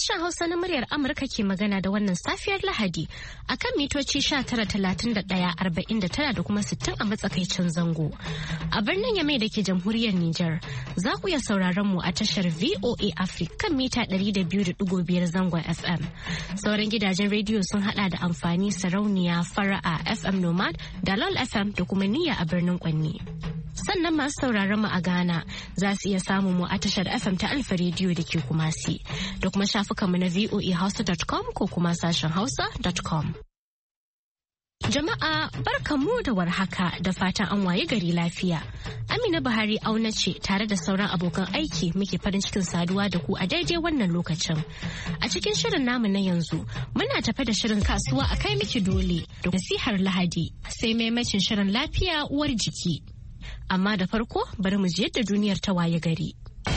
Sashen Hausa na muryar Amurka ke magana da wannan safiyar Lahadi a kan mitoci 19,31,49 da kuma 60 a matsakaicin zango. A birnin Yamai da ke jamhuriyar Nijar, za ku iya sauraron mu a tashar VOA Africa kan mita 200.5 zangon FM. Sauran gidajen rediyo sun hada da amfani sarauniya fara'a FM Nomad da LOL FM da kuma niyya a birnin Kwanni. Sannan masu sauraron mu a Ghana za su iya samun mu a tashar FM ta Alfa rediyo da ke Kumasi da kuma shafukanmu na voahausa.com ko kuma sashen hausa.com. Jama'a barkanmu da warhaka da fatan an waye gari lafiya. Amina Buhari auna ce tare da sauran abokan aiki muke farin cikin saduwa da ku a daidai wannan lokacin. A cikin shirin namu na yanzu muna tafe da shirin kasuwa a kai miki dole da nasihar Lahadi sai maimacin shirin lafiya uwar jiki. Amma da farko bari mu je yadda duniyar ta waye gari.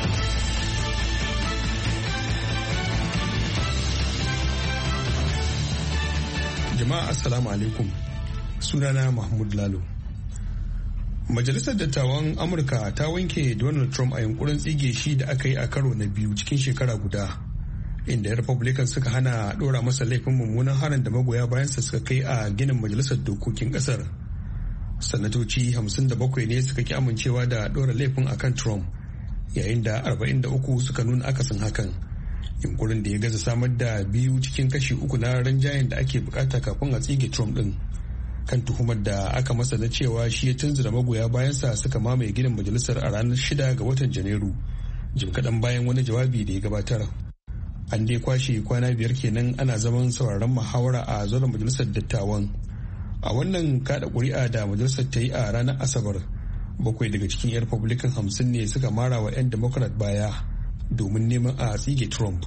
Jama'a assalamu alaikum. Sunana Mahmud Lalo. Majalisar Dattawan Amurka ta wanke Donald Trump a yunkurin tsige shi da aka yi a karo na biyu cikin shekara guda, inda Republican suka hana dora masa laifin mummunan harin da magoya bayansa suka kai a ginin Majalisar Dokokin kasar. Sanatoci 57 ne suka ki amincewa da dora laifin akan Trump, yayin da 43 suka nuna akasin hakan. Yunkurin da ya gaza samar da 2 cikin kashi 3 na rinjayen da ake bukata kafin a tsige Trump din, kan tuhumar da aka masa na cewa shi ya tunzura magoya bayansa suka mamaye ginin majalisar a ranar 6 ga watan Janairu, jim kaɗan bayan wani jawabi da ya gabatar. An dai kwashe kwana 5 kenan ana zaman sauraron muhawara a zauren majalisar dattawan. A wannan kada ƙuri'a da majalisar ta yi a ranar Asabar, 7 daga cikin 'yan Republican 50 ne suka mara wa 'yan Democrat baya domin neman a tsige Trump.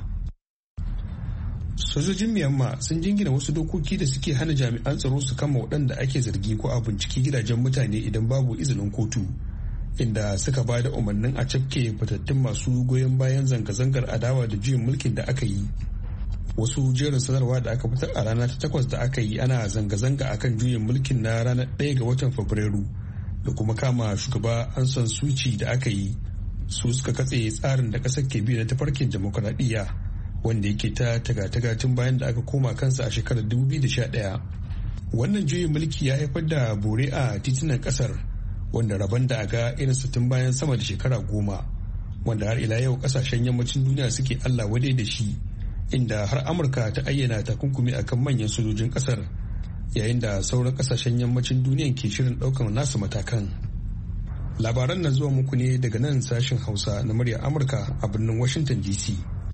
Sojojin Myanmar sun jingina wasu dokoki da suke hana jami'an tsaro su kama waɗanda ake zargi ko a binciki gidajen mutane idan babu izinin kotu, inda suka ba da umarnin a cafke fitattun masu goyon bayan zanga-zangar adawa da juyin mulkin da aka yi. Wasu jerin sanarwa da aka fitar a rana ta 8 da aka yi ana zanga-zanga akan juyin mulkin na ranar 1 ga watan Fabrairu da kuma kama shugaba Aung San Suu Kyi da aka yi, su suka katse tsarin da ƙasar ke bi na tafarkin demokuraɗiyya wanda yake ta taga-taga tun bayan da aka koma kansa a shekarar 2011. Wannan juyin mulki ya haifar da bore a titunan ƙasar, wanda rabon da aga irinsa tun bayan sama da shekara 10, wanda har ila yau ƙasashen yammacin duniya suke Allah wadai da shi, inda har Amurka ta ayyana takunkumi akan manyan sojojin ƙasar, yayin da sauran ƙasashen yammacin duniya ke shirin ɗaukar nasu matakan. Labaran na zuwa muku ne daga nan sashen Hausa na muryar Amurka a birnin Washington DC.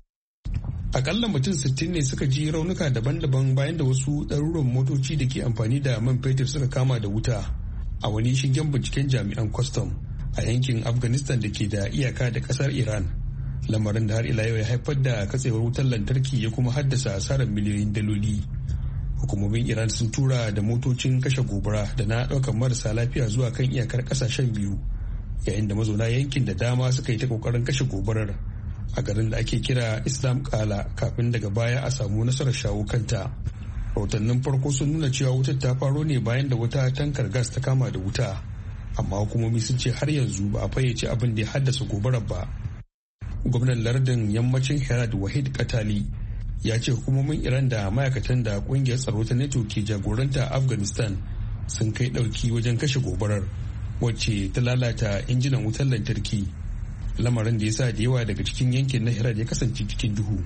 Akalla mutum 60 ne suka ji raunuka daban-daban bayan da wasu ɗaruruwan motoci da ke amfani da man fetur suka kama da wuta a wani shingen binciken jami'an kwastam a yankin Afghanistan da ke da iyaka da ƙasar Iran. Lamarin da har ila yau ya haifar da katsewar wutar lantarki ya kuma haddasa asarar miliyoyin daloli. Hukumomin Iran sun tura da motocin kashe gobara da na ɗaukar marasa lafiya zuwa kan iyakar ƙasashen biyu, yayin da mazauna yankin da dama suka yi ta ƙoƙarin kashe gobarar a garin da ake kira Islam Kala kafin daga baya a samu nasarar shawo kanta. Rahotannin farko sun nuna cewa wutar ta faro ne bayan da wata tankar gas ta kama da wuta, amma hukumomi sun ce har yanzu ba a fayyace abin da ya haddasa gobarar ba. Gwamnan lardin yammacin Herat Wahid Katali ya ce hukumomin Iran da ma'aikatan da kungiyar tsaro ta NATO ke jagoranta a Afghanistan sun kai ɗauki wajen kashe gobarar, wacce ta lalata injinan wutar lantarki, lamarin da ya sa da yawa daga cikin yankin na Herat ya kasance cikin duhu.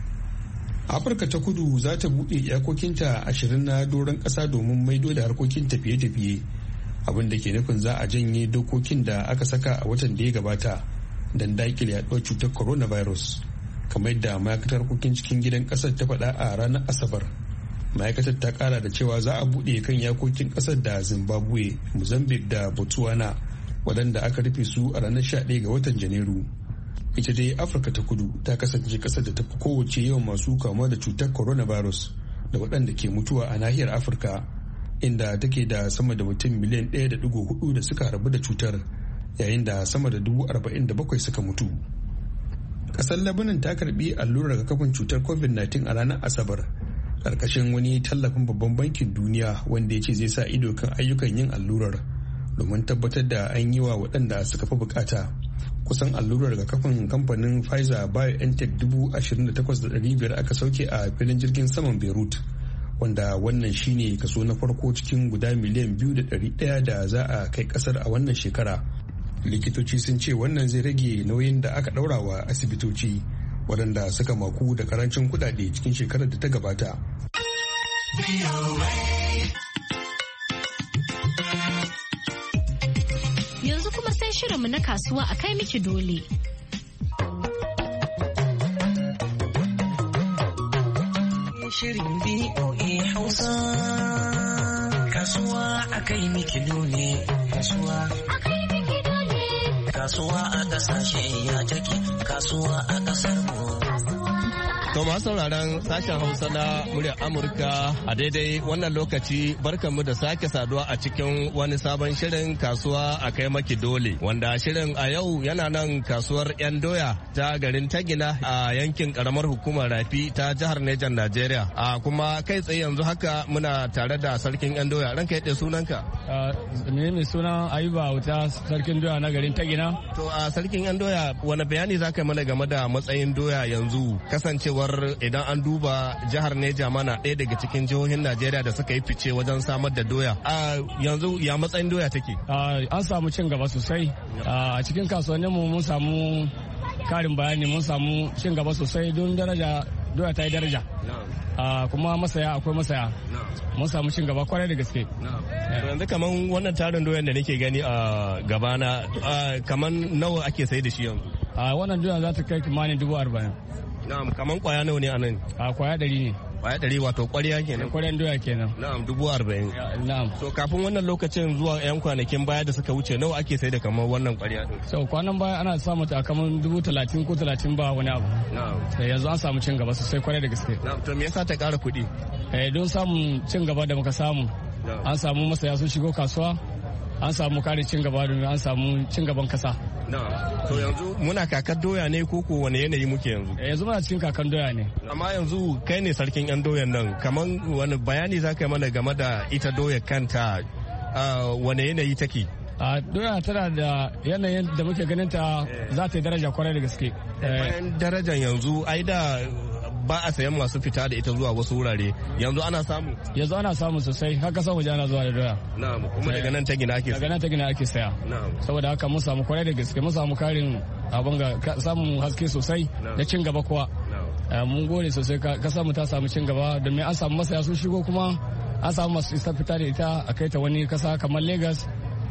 Afirka ta kudu za ta buɗe iyakokinta 20 na doron ƙasa domin maido da harkokin tafiye-tafiye, abin da ke nufin za a janye dokokin da aka saka a watan da ya gabata don daƙile yaɗuwar cutar coronavirus, kamar yadda ma'aikatar harkokin cikin gidan ƙasar ta faɗa a ranar Asabar. Ma'aikatar ta ƙara da cewa za a buɗe kan iyakokin ƙasar da Zimbabwe, Mozambique da Botswana, waɗanda aka rufe su a ranar 11 ga watan Janairu. Ita dai Afirka ta kudu ta kasance ƙasar da ta fi kowace yawan masu kamuwa da cutar coronavirus da waɗanda ke mutuwa a nahiyar Afirka, inda take da sama da mutum miliyan 1.4 da suka harbu da cutar, yayin da sama da 47,000 suka mutu. Ƙasar Lebanon ta karbi allurar rigakafin cutar COVID-19 a ranar Asabar, ƙarƙashin wani tallafin babban bankin duniya wanda ya ce zai sa ido kan ayyukan yin allurar domin tabbatar da an yi wa waɗanda suka fi bukata. kusan allurar rigakafin kamfanin Pfizer BioNTech 28,500 aka sauke a filin jirgin saman Beirut, wanda wannan shine kaso na farko cikin guda miliyan 2,100 da za a kai kasar a wannan shekara. Likitoci sun ce wannan zai rage nauyin da aka ɗaura wa asibitoci waɗanda suka maku da karancin kuɗaɗe cikin shekarar da ta gabata. Yanzu kuma sai shirinmu na kasuwa a kai miki dole. Shirin BOA Hausa. Kasuwa a kai miki dole. Kasuwa a kai miki dole. Kasuwa a kasashe ya take. Kasuwa a kasar mu. To masu sauraron sashen Hausa na muryar Amurka a daidai wannan lokaci barkanmu da sake saduwa a cikin wani sabon shirin kasuwa a kai maki dole, wanda shirin a yau yana nan kasuwar 'yan doya ta garin Tagina a yankin karamar hukumar Rafi ta jihar Nejan Najeriya. A kuma kai tsaye yanzu haka muna tare da sarkin 'yan doya. Ranka yadda sunanka? Ne mai sunan Ayuba Auta, sarkin doya na garin Tagina. To a sarkin 'yan doya wani bayani za ka yi mana game da matsayin doya yanzu, kasancewa idan an duba jihar Neja mana ɗaya daga cikin jihohin Najeriya da suka yi fice wajen samar da doya. Yanzu ya matsayin doya take? An samu cin gaba sosai. A cikin kasuwanninmu mun samu karin bayani, mun samu cin gaba sosai don daraja doya ta yi daraja. Kuma masaya akwai masaya. Mun samu cin gaba kwarai da gaske. Yanzu kaman wannan tarin doyan da nake gani a gabana kaman nawa ake sai da shi yanzu? Wannan doya za ta kai kimanin 40,000. Na'am, kaman kwaya nawa ne a nan? Kwaya 100 ne. Kwaya 100 wato kwarya kenan? Kwaryan doya kenan. Na'am, 40,000. Na'am. So kafin wannan lokacin zuwa 'yan kwanakin baya da suka wuce nawa ake sai da kamar wannan kwarya din? So kwanan baya ana samu ta kamar 30,000 ko 30 ba wani abu. Na'am. Yanzu an samu cin gaba sosai kwarai da gaske. Na'am, to me yasa ta ƙara kuɗi? Don samun cin gaba da muka samu. An samu masaya sun shigo kasuwa. An samu kare cin gaba domin an samu cin gaban kasa. To yanzu muna kakar doya ne ko wane yanayi muke yanzu? Yanzu muna cikin kakar doya ne. Amma yanzu kai ne sarkin 'yan doyan nan, kaman wani bayani za ka yi mana game da ita doya kanta, wane yanayi take? Doya tana da yanayin da muke ganin ta za ta yi daraja kwarai da gaske. Bayan darajan yanzu ai da ba a sayan masu fita da ita zuwa wasu wurare, yanzu ana samu? Yanzu ana samu sosai, haka san waje ana zuwa da doya. Na'am, kuma daga nan Tagina ake saya? Daga nan Tagina ake saya. Na'am. Saboda haka mun samu kwarai da gaske, mun samu karin abin ga samun haske sosai da cin gaba kuwa. Mun gode sosai, kasar mu ta samu cin gaba domin an samu masaya sun shigo, kuma an samu masu isa fita da ita a kai ta wani kasa kamar Lagos,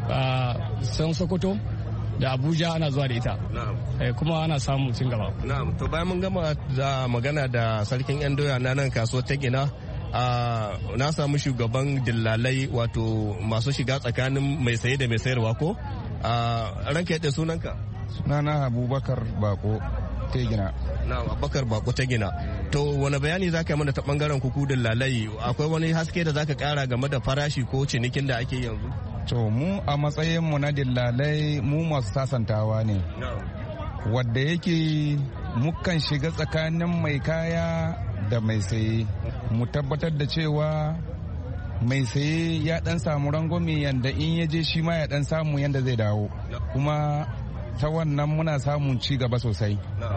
San Sokoto da Abuja ana zuwa da ita. Kuma ana samun cin gaba. Na'am, to bayan mun gama da magana da sarkin 'yan doya na nan kasuwar Tagina, na samu shugaban dillalai wato masu shiga tsakanin mai saye da mai sayarwa ko? Ranka yadda sunanka? Sunana Abubakar Bako Tagina. Na Abubakar Bako Tagina. To wani bayani za ka yi mana ta bangaren kuku dillalai? Akwai wani haske da za ka kara game da farashi ko cinikin da ake yanzu? To mu a matsayinmu na dillalai mu masu sasantawa ne. Wadda yake mukan shiga tsakanin mai kaya da mai saye. Mu tabbatar da cewa mai saye ya dan samu rangwame yanda in ya je shi ma ya dan samu yanda zai dawo. Kuma ta wannan muna samun ci gaba sosai.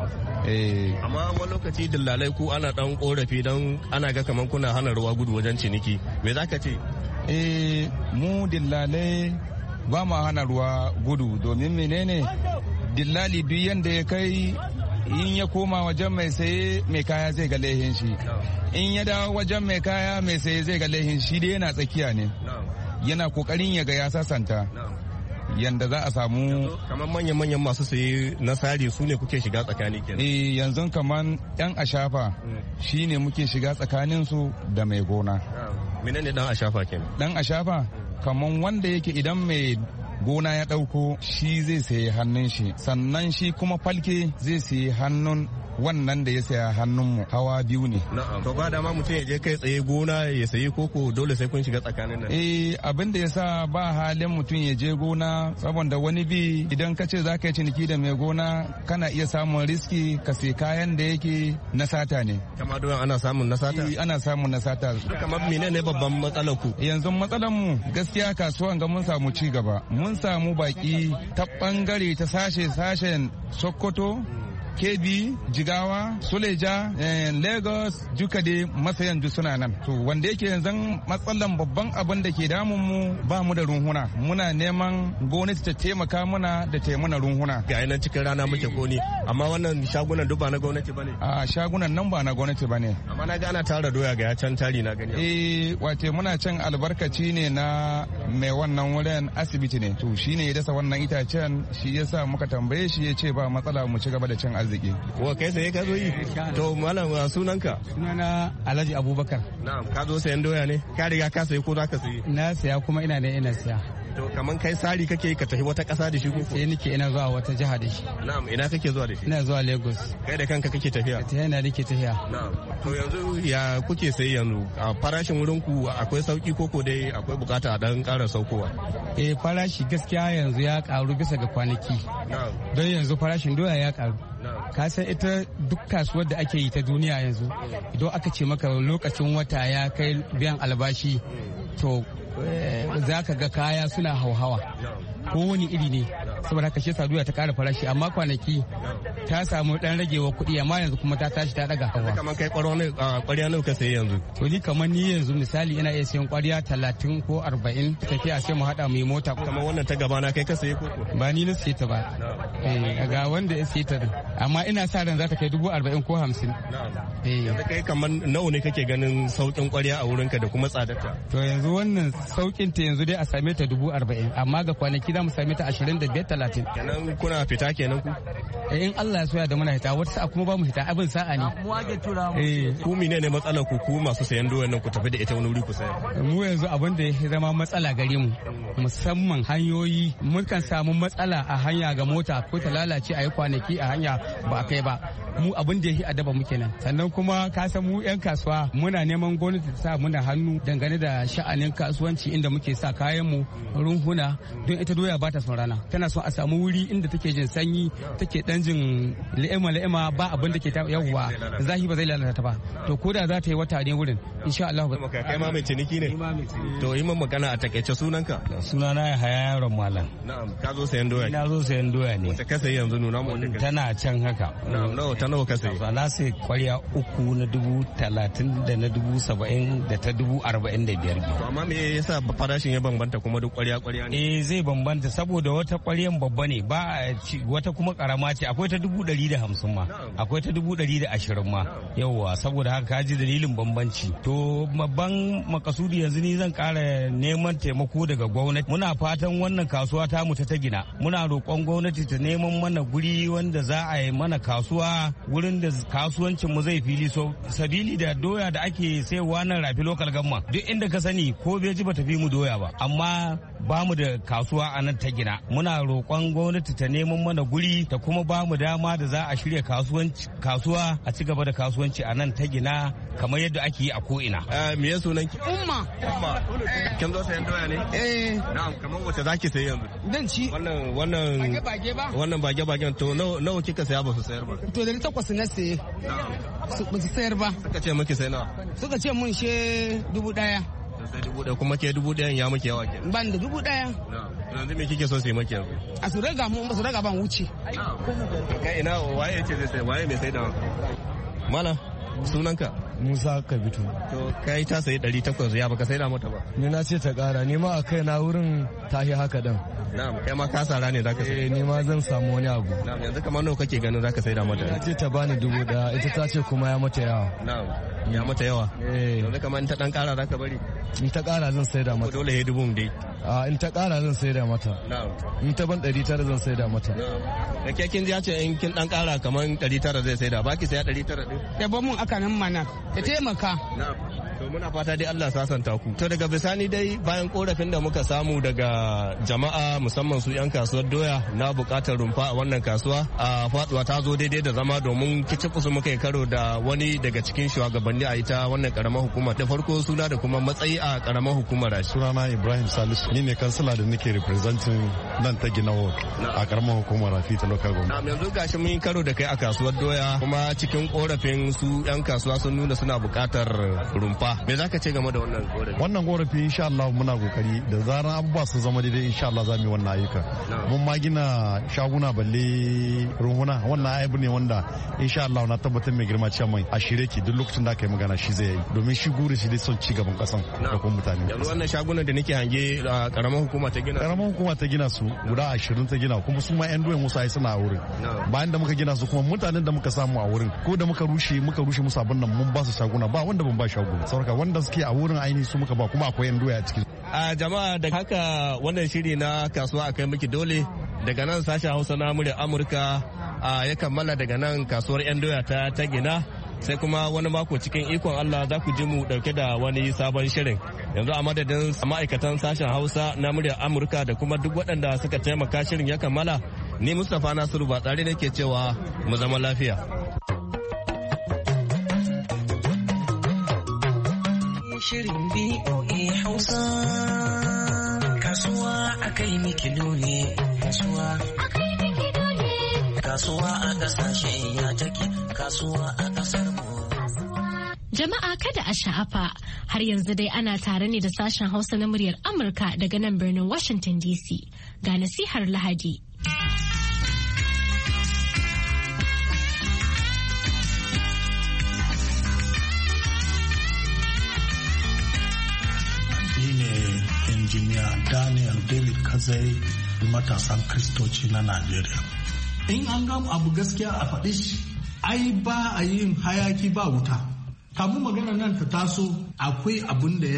Amma wani lokaci dillalai ku ana dan korafi don ana ga kamar kuna hana ruwa gudu wajen ciniki. Me za ka ce? Mu dillalai ba ma hana ruwa gudu domin menene dillali duk yanda ya kai in ya koma wajen mai saye mai kaya zai ga laihin shi, in ya dawo wajen mai kaya mai saye zai ga laihin shi dai yana tsakiya ne, yana kokarin ya ga ya sasanta yanda za a samu kamar manyan masu saye na sari su ne kuke shiga tsakani kenan. Yanzu kamar yan ashafa shine muke shiga tsakanin su da mai gona. Menene dan ashafa kenan? Dan ashafa kamar wanda yake idan mai gona ya dauko shi zai sayi hannun shi, sannan shi kuma falke zai sayi hannun wannan da ya saya hannunmu hawa biyu ne. To ba dama mutum ya je kai tsaye gona ya sayi koko dole sai kun shiga tsakanin nan. Abin da yasa ba halin mutum ya je gona saboda wani bi idan ka ce za ka yi ciniki da mai gona kana iya samun riski ka sai kayan da yake na sata ne. Kama doyan ana samun na sata? Ana samun na sata. Kamar menene babban matsalar ku? Yanzu matsalar mu gaskiya kasuwan ga mun samu ci gaba. Mun samu baki ta bangare ta sashen Sokoto, Kebbi, Jigawa, Suleja, Lagos, duka dai masayan duk suna nan. To wanda yake yanzu matsalan babban abin da ke damun mu ba mu da runhuna. Muna neman gwamnati ta taimaka muna da taimuna runhuna. Ga yanan cikin rana muke koni, amma wannan shagunan duk ba na gwamnati bane. A shagunan nan ba na gwamnati bane. Amma na ga ana tara doya ga ya can tari na gani. Wace muna can albarkaci ne na mai wannan wurin asibiti ne. To shine ya dasa wannan itacen shi yasa muka tambaye shi ya ce ba matsala mu ci gaba da cin arziki. Wa kai sai ka zo yi? To malam sunanka? Sunana Alhaji Abubakar. Na'am, ka zo sayan doya ne? Ka riga ka sayi ko za ka sayi? Na saya kuma ina siya. To kaman kai sari kake ka tafi wata ƙasa da shi ko? Sai nake ina zuwa wata jiha da shi. Na'am, ina kake zuwa da shi? Ina zuwa Lagos. Kai da kanka kake tafiya? Ina nake tafiya. Na'am. To yanzu ya kuke sayi yanzu? A farashin wurin ku akwai sauki koko dai akwai bukata a dan ƙara saukowa? Farashi gaskiya yanzu ya karu bisa ga kwanaki. Don yanzu farashin doya ya karu. Ka san ita duk kasuwar da ake yi ta duniya yanzu idan aka ce maka lokacin wata ya kai biyan albashi to za ka ga kaya suna hauhawa ko wani iri ne saboda haka shi doya ta kara farashi amma kwanaki ta samu dan ragewa kuɗi amma yanzu kuma ta tashi ta daga hawa. Kamar kai ƙwarya nawa ka sayi yanzu? To ni kamar ni yanzu misali ina iya sayan ƙwarya 30 ko 40 tafiya sai mu haɗa mu yi mota. Kamar wannan ta gaba na kai ka sayi koko? Ba ni na sayi ta ba. Ga wanda ya sayi ta amma ina sa ran za ta kai 40 ko 50. Yanzu kai kamar nawa ne kake ganin sauƙin ƙwarya a wurinka da kuma tsadarta? To yanzu wannan sauƙin ta yanzu dai a same ta 40 amma ga kwanaki za mu same ta 25-30. Kenan kuna fita kenan ku? In Allah ya soya da muna hita wata sa'a kuma ba mu hita abin sa'a ne. Ku mine ne matsalar ku masu sayan doyan nan ku tafi da ita wani wuri ku saya? Mu yanzu abin da ya zama matsala gare mu musamman hanyoyi mukan samu matsala a hanya ga mota ko ta lalace a yi kwanaki a hanya ba a kai ba. Mu abin da ya yi adaba muke nan sannan kuma ka san mu 'yan kasuwa muna neman gwamnati ta sa muna hannu dangane da sha'anin kasuwanci inda muke sa kayan mu runhuna don ita doya ba ta son rana tana son a samu wuri inda take jin sanyi take dan jin la'ima ba abin da ke ta yawwa zahi ba zai lalata ta ba to ko da za ta yi wata ne wurin insha Allah ba kai ma mai ciniki ne to yi min magana a takaice sunanka. Sunana ya haya yaron malam. Na'am, ka zo sayan doya? Na zo sayan doya ne. Wata ka sayi yanzu nuna mu wata tana can haka. Na'am, ta nawa ka sayi? Na sayi kwarya 3 na 30,000 da na 70,000 da ta 45,000. To amma me yasa farashin ya bambanta kuma duk kwarya ne? Zai bambanta saboda wata kwaryan babba ne ba wata kuma karama ce akwai ta 150 ma akwai ta 120 ma yawwa saboda haka ka ji dalilin bambanci. To babban makasudi yanzu ni zan kara neman taimako daga gwamnati muna fatan wannan kasuwa ta mu ta gina muna roƙon gwamnati ta neman mana guri wanda za a yi mana kasuwa wurin da kasuwancin mu zai fili so sabili da doya da ake sayarwa nan rafi local gamma duk inda ka sani ko beji bata fi mu doya ba amma ba mu da kasuwa a nan ta gina muna roƙon gwamnati ta neman mana guri ta kuma ba mu dama da za a shirya kasuwa a ci gaba da kasuwanci a nan ta gina kamar yadda ake yi a ko'ina. Me ya sunan ki? Umma. Kin zo sayan doya ne? Na'am, kamar wacce zaki sayi yanzu? Dan ci. Wannan bage-bage ba? Wannan bage-bagen to nawa kika saya ba su sayar ba? To da 800 na saye. Ba su sayar ba. Suka ce miki sai nawa? Suka ce mun she 1,000. Sai 1,000 kuma ke 1,000 ya miki yawa ke? Ban da 1,000. Yanzu me kike so sai maki yanzu? A su raga mun ba su raga ban wuce. Kai ina waye ce zai sai waye mai sai da Malam sunanka? Musa Kabitu. To kai ta sayi 800 ya baka sai da mata ba? Ni na ce ta kara ni ma a kai na wurin tahi haka dan. Na'am, kai ma ka sara ne zaka sai. Ni ma zan samu wani abu. Na'am, yanzu kamar nawa kake ganin zaka sai da mata? Na ce ta bani 1,000 ita ta ce kuma ya mata yawa. Na'am, ya mata yawa. Yanzu kamar in ta dan kara zaka bari? In ta kara zan sai da mata. Dole ya 1,000 dai. In ta kara zan sai da mata. Na'am. In ta ban 900 zan sai da mata. Da ke kin ya ce in kin dan kara kamar 900 zai sai da baki sai 900 din. Ya ba mun aka nan mana. Ya taimaka. Na'am. To muna fata dai Allah sasanta ku. To daga bisani dai bayan korafin da muka samu daga jama'a musamman su 'yan kasuwar doya na bukatar rumfa a wannan kasuwa a faduwa ta zo daidai da zama domin kicikus muka yi karo da wani daga cikin shugabanni a ita wannan karamar hukuma. Da farko suna da kuma matsayi a karamar hukumar Rashi. Sunana Ibrahim Salisu, ni ne kansila da nake representing nan ta Gina Ward a karamar hukumar Rafi ta local government. Yanzu gashi mun yi karo da kai a kasuwar doya kuma cikin korafin su 'yan kasuwa sun nuna suna bukatar rumfa. Me zaka ce game da wannan korafi? Wannan korafi insha Allah muna kokari da zaran abubuwa sun zama daidai insha Allah za mu yi wannan ayyuka. Mun ma gina shaguna balle ruhuna, wannan aibu ne wanda insha Allah na tabbatar mai girma cewa mai a shirye ki duk lokacin da aka yi magana shi zai yi domin shi guri shi dai son ci gaban kasan da kuma mutane. Yanzu wannan shagunan da nake hange a karamar hukuma ta gina. Karamar hukuma ta gina su guda 20 ta gina kuma su ma 'yan doyen musu ai suna a wurin. Bayan da muka gina su kuma mutanen da muka samu a wurin ko da muka rushe musu abin nan mun ba su shaguna ba wanda ban ba shaguna. Saboda wanda suke a wurin ainihi su muka ba kuma akwai 'yan doya a cikin. A jama'a da haka wannan shiri na kasuwa akai miki dole daga nan sashen Hausa na muryar Amurka ya kammala daga nan kasuwar 'yan doya ta Gina. Sai kuma wani mako cikin ikon Allah za ku ji mu dauke da wani sabon shirin. Yanzu a madadin ma'aikatan sashen Hausa na muryar Amurka da kuma duk waɗanda suka taimaka shirin ya kammala, ni Mustapha Nasiru Batsari nake cewa mu zama lafiya. Shirin BOA Hausa kasuwa akai mikilo ne kasuwa akai mikilo ne kasuwa a kasashe ya take kasuwa a kasar mu. Jama'a kada a sha'afa har yanzu dai ana tare ne da sashen Hausa na muryar Amurka daga nan birnin Washington DC ga nasihar Lahadi. Injiniya Daniel David Kazai, matasan Kristoci na Najeriya. In an gam abu gaskiya a faɗi shi, ai ba a yin hayaki ba wuta. Kamun magana nan ta taso akwai abin da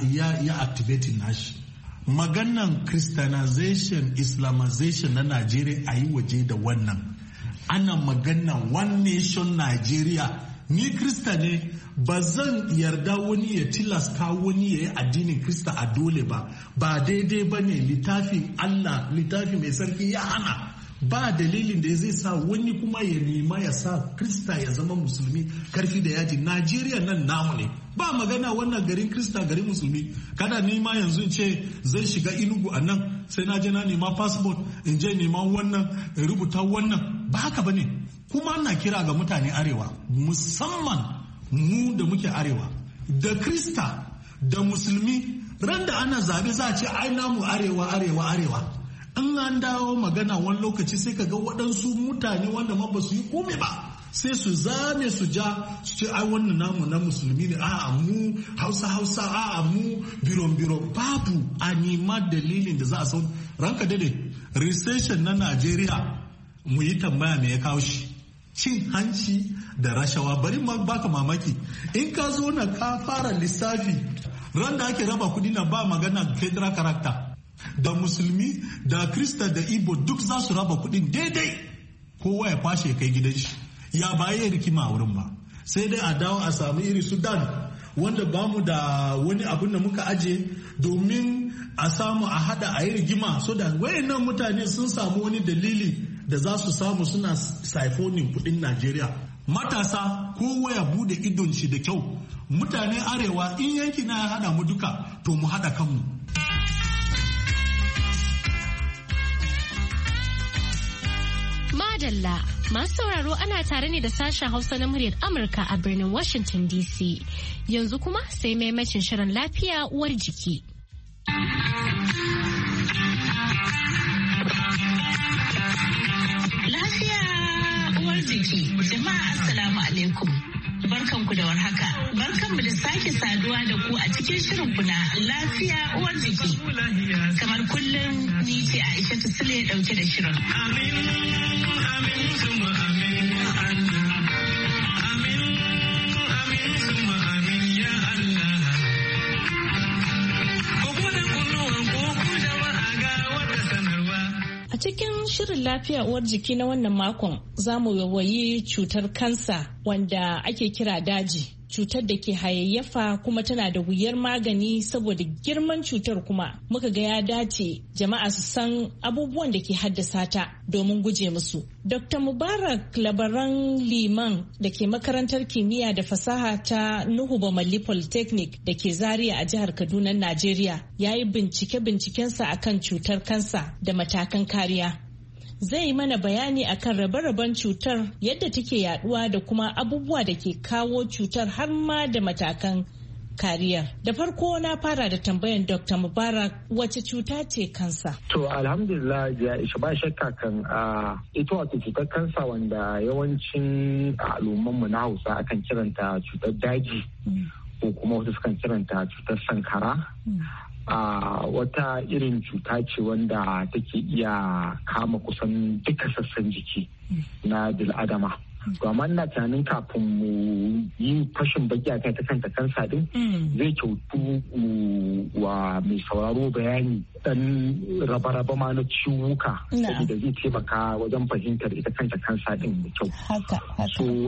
ya activating nashi. Maganan Christianization, Islamization na Najeriya a yi waje da wannan. Ana maganan One Nation Nigeria. Ni Krista ne, ba zan yarda wani ya tilasta wani ya yi addinin Krista a dole ba daidai ba ne. Littafin Allah, littafi mai sarki ya hana. Ba dalilin da zai sa wani kuma ya nema ya sa Krista ya zama musulmi karfi da yaji. Najeriya nan namu ne, ba magana wannan garin Krista garin musulmi. Kada nema yanzu in ce zan shiga Enugu a nan sai na je na nema passport in je nema wannan in rubuta wannan, ba haka ba ne. Kuma ana kira ga mutane arewa, musamman mu da muke arewa, da Krista da musulmi, ran da ana zabe za a ce ai namu arewa. In an dawo magana wani lokaci sai ka ga waɗansu mutane wanda ma ba su yi kome ba sai su zame su ja su ce ai wannan namu na musulmi ne, a'a mu hausa a'a mu biro babu a nema dalilin da za a san ranka dade. Recession na Najeriya mu yi tambaya me ya kawo shi, cin hanci da rashawa. Bari ma baka mamaki, in ka zo na ka fara lissafi ran da ake raba kudi na ba magana federal character, da musulmi da krista da igbo duk za su raba kudin daidai, kowa ya kwashe kai gidan shi. Ya baya rikima a wurin ba, sai dai a dawo a samu iri Sudan wanda ba mu da wani abin da muka aje domin a samu a hada a yi rigima, so da wayannan mutane sun samu wani dalili da za su samu suna siphoning kudin Najeriya. Matasa kowa ya bude idon shi da kyau. Mutane arewa in yanki na ya hada mu duka to mu hada kanmu. Madalla masu sauraro ana tare ne da sashen Hausa na muryar Amurka a birnin Washington DC. Yanzu kuma sai maimacin shirin lafiya uwar jiki. Lafiya uwar jiki. Jama'a assalamu alaikum. Barkanku da warhaka. Barkanmu da sake saduwa da ku a cikin shirin na lafiya uwar jiki. Kamar kullum ni ce Aisha Sule dauke da shirin. A cikin shirin lafiya uwar jiki na wannan makon za mu wayi cutar kansa wanda ake kira daji. cutar da ke hayayyafa kuma tana da wuyar magani. Saboda girman cutar kuma muka ga ya dace jama'a su san abubuwan da ke haddasa ta domin guje musu. Dr. Mubarak Labaran Liman da ke makarantar kimiyya da fasaha ta Nuhu Bamalli Polytechnic da ke Zaria a jihar Kaduna, Najeriya, ya yi bincikensa akan cutar kansa da matakan kariya. Zai yi mana bayani akan rabe-raben cutar, yadda take yaduwa da kuma abubuwa da ke kawo cutar har ma da matakan kariyar. Da farko na fara da tambayan Dr. Mubarak, wace cuta ce kansa? To alhamdulillah ya isha ba shakka kan ita wato cutar kansa wanda yawancin al'ummanmu na Hausa akan kiranta cutar daji ko kuma wasu sukan kiranta cutar sankara. Wata irin cuta ce wanda take iya kama kusan duka sassan jiki na bil'adama. To amma ina tunanin kafin mu yi fashin baki a kai ta kanta kansa din zai kyautu wa mai sauraro bayani dan raba-raba ma na ciwuka saboda zai taimaka wajen fahimtar ita kanta kansa din da kyau. So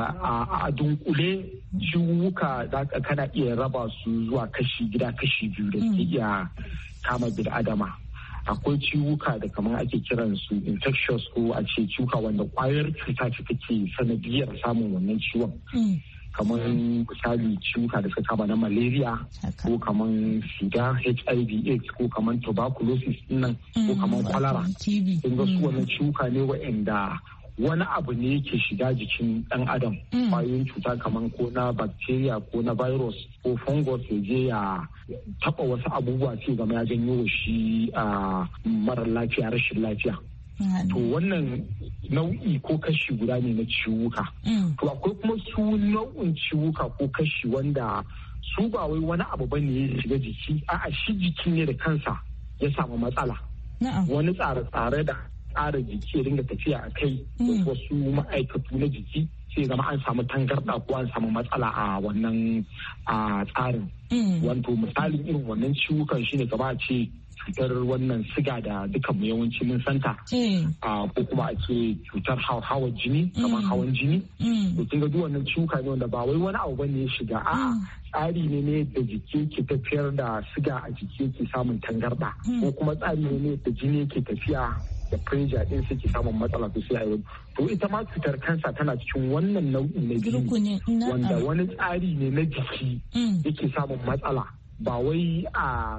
a dunkule ciwuka kana iya raba su zuwa gida kashi biyu da ke iya kama bil'adama. Akwai ciwuka da kamar ake kiran su infectious ko a ce ciwuka wanda kwayar cuta ce take sanadiyar samun wannan ciwon. Kamar misali ciwuka da suka kama na malaria ko kamar sida, HIV/AIDS ko kamar tuberculosis nan ko kamar cholera. Kun ga su wannan ciwuka ne wa'anda wani abu ne yake shiga jikin ɗan adam, kwayoyin cuta kamar ko na bacteria ko na virus ko fungus ya je ya taɓa wasu abubuwa sai zama ya janyo shi a mara lafiya, rashin lafiya. To wannan nau'i ko kashi guda ne na ciwuka. To akwai kuma su nau'in ciwuka ko kashi wanda su ba wai wani abu bane ya shiga jiki, a'a shi jiki ne da kansa ya samu matsala. Wani tsare-tsare da tsara jiki ya dinga tafiya a kai wasu ma'aikatu na jiki sai zama an samu tangarɗa ko an samu matsala a wannan tsarin. Wato misalin irin wannan ciwukan shine kama a ce cutar wannan siga da dukan mu yawanci mun santa ko kuma a ce cutar hawan jini kamar hawan jini. To kin ga duk wannan ciwuka ne wanda ba wai wani abu bane ya shiga, a tsari ne da jiki ke tafiyar da siga a jiki yake samun tangarɗa ko kuma tsari ne da jini yake tafiya da pressure din suke samun matsala to sai a yi. To ita ma cutar kansa tana cikin wannan nau'i na biyu wanda wani tsari ne na jiki yake samun matsala, ba wai a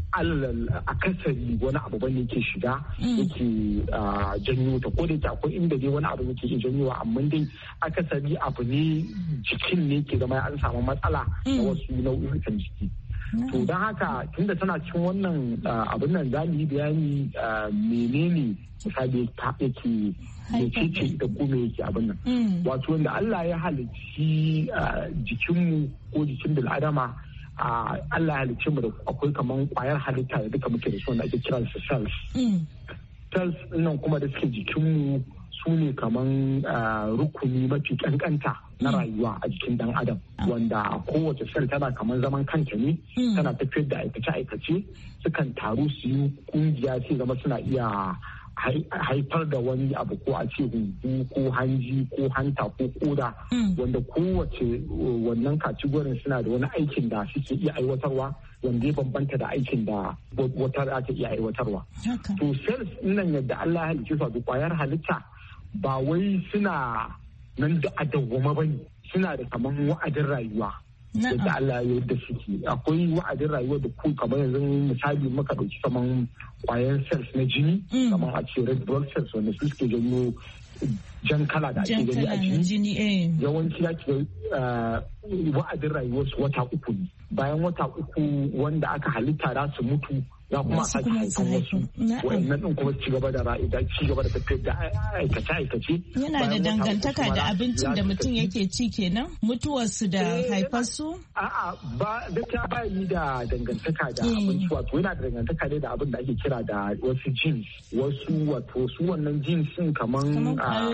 kasari wani abu bane yake shiga yake janyo ta, ko da akwai inda dai wani abu yake janyowa, amma dai akasari abu ne jikin ne ke zama an samu matsala na wasu nau'ikan jiki. To don haka tunda tana cikin wannan abin nan za mu yi bayani menene misali yake mecece da kuma yake abin nan. Wato wanda Allah ya halicci jikinmu ko jikin bil'adama, Allah ya halicci mu da akwai kaman kwayar halitta da duka muke da su wanda ake kiran su cells. Cells nan kuma da suke jikinmu su ne kaman rukuni mafi kankanta na rayuwa a jikin dan adam, wanda kowace sel tana kaman zaman kanta ne, tana tafiyar da aikace-aikace, sukan taru su yi kungiya sai zama suna iya haifar da wani abu ko a ce huhu ko hanji ko hanta ko koda, wanda kowace wannan kategorin suna da wani aikin da suke iya aiwatarwa wanda ya bambanta da aikin da wata za ta iya aiwatarwa. To cells nan yadda Allah ya halicce su da kwayar halitta ba wai suna nan da adawwama bane, suna da kaman wa'adin rayuwa. Yadda Allah ya yadda suke akwai wa'adin rayuwa da ku kamar yanzu misali muka dauki kaman kwayan cells na jini kamar a ce red blood cells wanda su suke janyo jan kala da ake gani a jini. Yawanci ya ke wa'adin rayuwarsu wata uku ne. Bayan wata uku wanda aka halitta za su mutu za kuma a sake haifan wasu wa'annan din kuma ci gaba da tafiyar da aikace-aikace. Yana da dangantaka da abincin da mutum yake ci kenan, mutuwarsu da haifarsu? A'a ba gaskiya ba yi da dangantaka da abinci, wato yana da dangantaka ne da abin da ake kira da wasu genes, wasu wato su wannan genes din kaman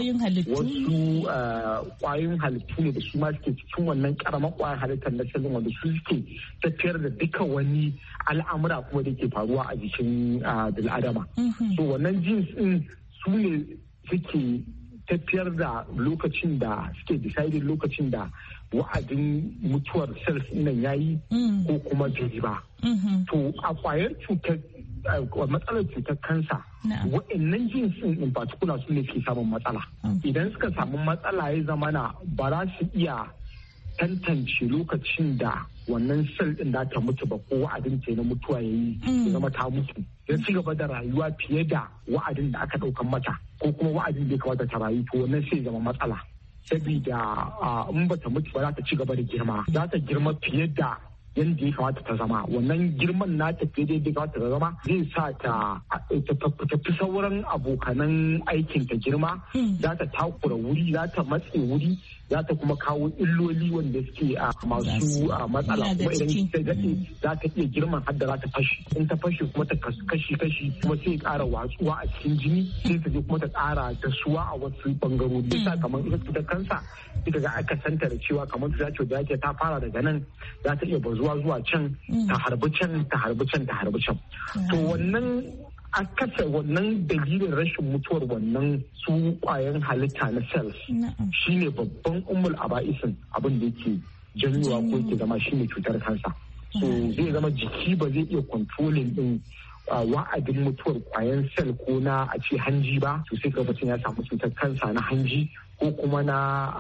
wasu kwayoyin halittu ne da su ma suke cikin wannan karamar kwayar halittar na cellin wanda su suke tafiyar da duka wani al'amura kuma da ke faruwa a jikin bil'adama. So wannan genes din su ne suke tafiyar da lokacin da suke decided lokacin da wa'adin mutuwar cells nan yayi ko kuma bai ba. To a kwayar cutar matsalar cutar kansa wa'annan jinsin in particular su ne ke samun matsala. Idan suka samu matsala ya zamana ba za su iya tantance lokacin da wannan sel din da ta mutu ba ko wa'adin ta na mutuwa yayi ya zama ta mutu ya ci gaba da rayuwa fiye da wa'adin da aka daukan mata ko kuma wa'adin da ya kamata ta rayu to wannan sai zama matsala saboda in ba ta mutu ba za ta ci gaba da girma za ta girma fiye da yadda ya kamata ta zama wannan girman na ta fiye da yadda ya kamata ta zama zai sa ta fi sauran abokanan aikin ta girma za ta takura wuri za ta matse wuri za ta kuma kawo illoli wanda suke masu matsala kuma idan ta daɗe za ta iya girman har da za ta fashe in ta fashe kuma ta kashi kuma sai ƙara watsuwa a cikin jini sai ta je kuma ta ƙara dasuwa a wasu bangarori yasa kamar ita ta kansa ita ga aka santa da cewa kamar ta ce da yake ta fara daga nan za ta iya bazuwa zuwa can ta harbi can ta harbi can ta harbi can to wannan akasa wannan dalilin rashin mutuwar wannan su kwayan halitta na cells shine babban ummul aba'isin abin da yake janyowa ko yake zama shine cutar kansa so zai zama jiki ba zai iya controlling din wa'adin mutuwar kwayan cell ko na a ce hanji ba to sai mutum ya samu cutar kansa na hanji ko kuma na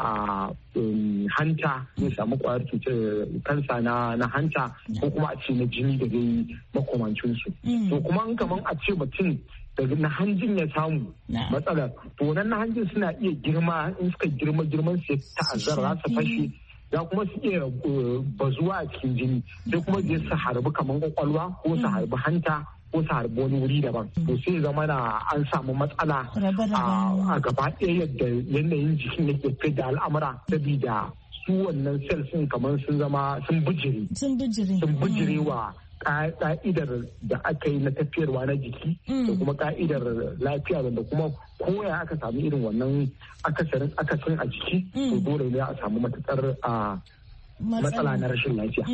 hanta zai samu kwayar cutar kansa na hanta ko kuma a ce na jini da dai makomancinsu. To kuma an kaman a ce mutum daga na hanjin ya samu matsalar to nan na hanjin suna iya girma in suka girman su ta'azzara za su fashe za kuma su iya bazuwa a cikin jini sai kuma je su harbi kaman kwakwalwa ko su harbi hanta ko su harbi wani wuri daban to sai zama na an samu matsala a gaba ɗaya yadda yanayin jikin yake fi da al'amura sabida su wannan cells sun kamar sun zama sun bijire wa ka'idar da aka yi na tafiyarwa na jiki da kuma ka'idar lafiya wanda kuma koya aka samu irin wannan akasin a jiki to dole ne a samu matukar matsala na rashin lafiya.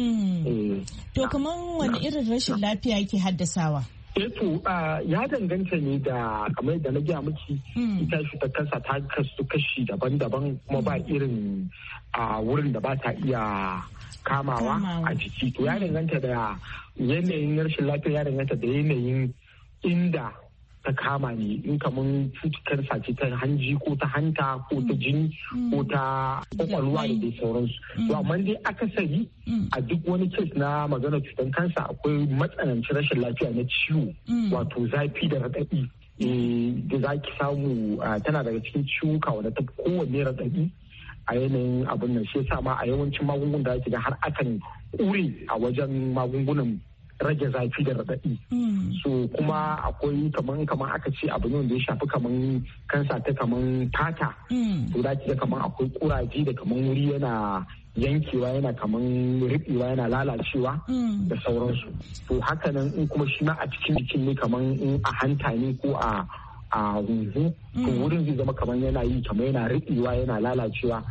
To kamar wani irin rashin lafiya yake haddasawa? to ya danganta ne da kamar da na gaya miki ita shi ta kansa ta kasu kashi daban-daban kuma ba irin wurin da ba ta iya kamawa a jiki to ya danganta da yanayin rashin lafiya ya danganta da yanayin inda ta kama ne in kamar cutar sace ta hanji ko ta hanta ko ta jini ko ta kwakwalwa da dai sauransu to amma dai akasari a duk wani kes na magana cutar kansa akwai matsanancin rashin lafiya na ciwo wato zafi da raɗaɗi da za ki samu tana daga cikin ciwuka wadda ta kowanne raɗaɗi a yanayin abin nan shi yasa ma a yawancin magungunan da ake da har akan ƙure a wajen magungunan rage zafi da raɗaɗi. So kuma akwai kaman aka ce abu ne wanda ya shafi kaman kansa ta kaman fata. To da ga kaman akwai kuraje da kaman wuri yana yankewa yana kaman riɓewa yana lalacewa da sauransu. To haka nan in kuma shi ma a cikin jikin ne kaman in a hanta ne ko a hunhu to wurin zai zama kamar yana yi kamar yana riɓewa yana lalacewa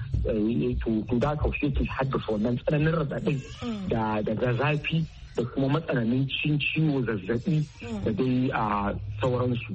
to da kaushe ke haddasa wannan tsananin raɗaɗin da zafi da kuma matsanancin ciwo zazzabi da dai a sauransu.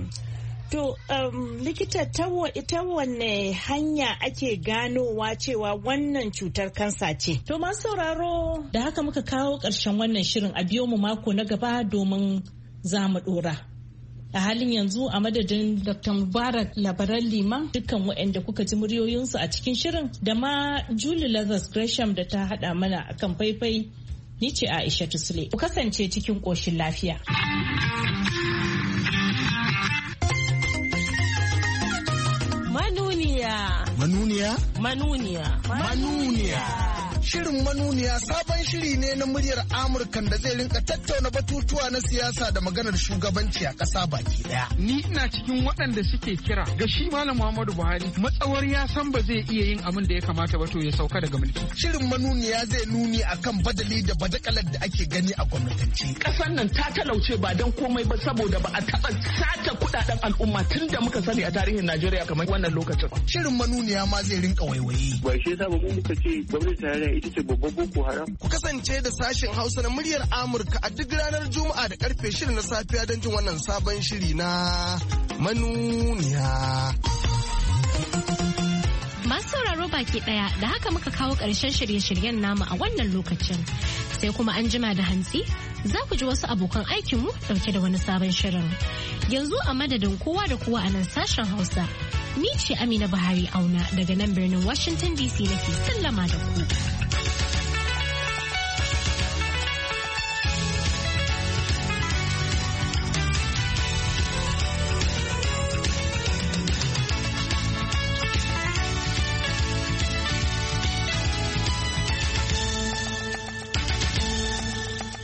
To likita ta wanne hanya ake ganowa cewa wannan cutar kansa ce? To masu sauraro da haka muka kawo ƙarshen wannan shirin a biyo mu mako na gaba domin za mu ɗora. A halin yanzu a madadin Dr. Mubarak Labaran Liman dukkan waɗanda kuka ji muryoyinsu a cikin shirin da ma Julie Lazarus Gresham da ta haɗa mana akan faifai. Ni ce Aisha Tusle. Ku kasance cikin ƙoshin lafiya. Manuniya. Manuniya? Manuniya. Manuniya. Shirin Manuniya sabon shiri ne na muryar Amurka da zai rinka tattauna batutuwa na siyasa da maganar shugabanci a ƙasa baki daya. Ni ina cikin waɗanda suke kira ga shi Malam Muhammadu Buhari matsawar ya san ba zai iya yin abin da ya kamata ba to ya sauka daga mulki. Shirin Manuniya zai nuni akan badali da badakalar da ake gani a gwamnatance. Ƙasar nan ta talauce ba don komai ba saboda ba a taɓa sata kuɗaɗen al'umma tun da muka sani a tarihin Najeriya kamar wannan lokacin. Shirin Manuniya ma zai rinka waiwaye. Ba shi yasa ba mu muka ce gwamnati tarayya ita ce babban boko haram. Ku kasance da sashen Hausa na muryar Amurka a duk ranar Juma'a da karfe 6 na safiya don jin wannan sabon shiri na Manuniya. Masu sauraro baki daya da haka muka kawo ƙarshen shirye-shiryen namu a wannan lokacin. Sai kuma an jima da hantsi za ku ji wasu abokan aikinmu dauke da wani sabon shirin. Yanzu a madadin kowa da kowa a nan sashen Hausa. Ni ce Amina Buhari Auna daga nan birnin Washington DC nake sallama da ku.